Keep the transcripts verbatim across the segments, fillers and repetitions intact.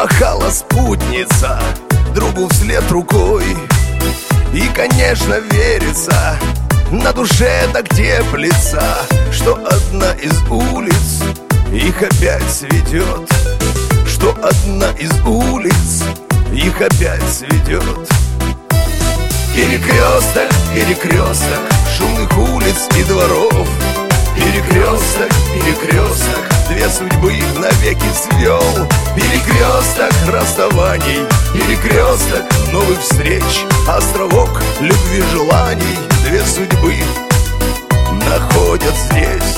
помахала спутница другу вслед рукой. И, конечно, верится, на душе так теплится, что одна из улиц их опять сведет, что одна из улиц их опять сведет. Перекресток, перекресток шумных улиц и дворов. Перекресток, перекресток две судьбы навеки свел. Перекресток расставаний, перекресток новых встреч, островок любви желаний. Две судьбы находят здесь.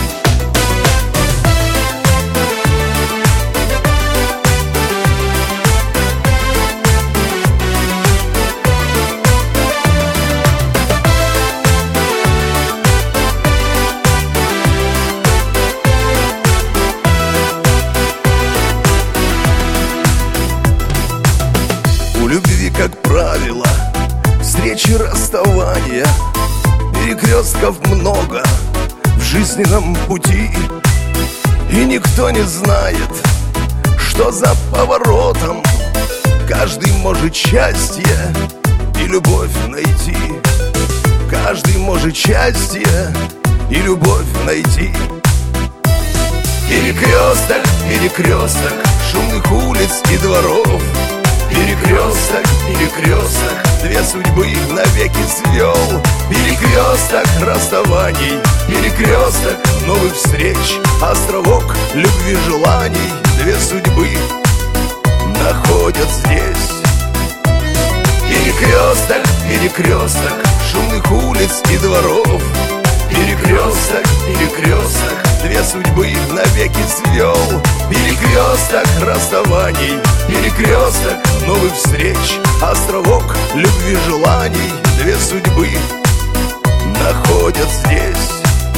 У любви, как правило, встречи, расставания, перекрестков много в жизненном пути. И никто не знает, что за поворотом каждый может счастье и любовь найти. Каждый может счастье и любовь найти. Перекресток, перекресток шумных улиц и дворов. Перекресток, перекресток две судьбы навеки свел. Перекресток расставаний, перекресток новых встреч, островок любви желаний. Две судьбы находят здесь. Перекресток, перекресток шумных улиц и дворов. Перекресток, перекресток две судьбы навеки свел. Перекресток расставаний, перекресток новых встреч, островок любви желаний. Две судьбы находят здесь.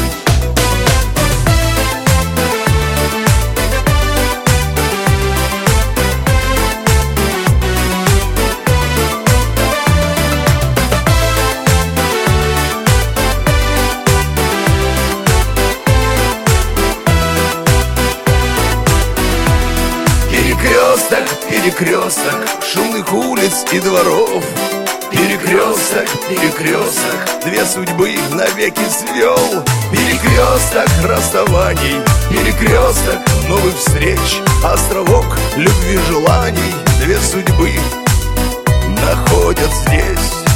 Перекресток, перекресток шумных улиц и дворов. Перекресток, перекресток две судьбы навеки свел. Перекресток расставаний, перекресток новых встреч, островок любви желаний. Две судьбы находят здесь.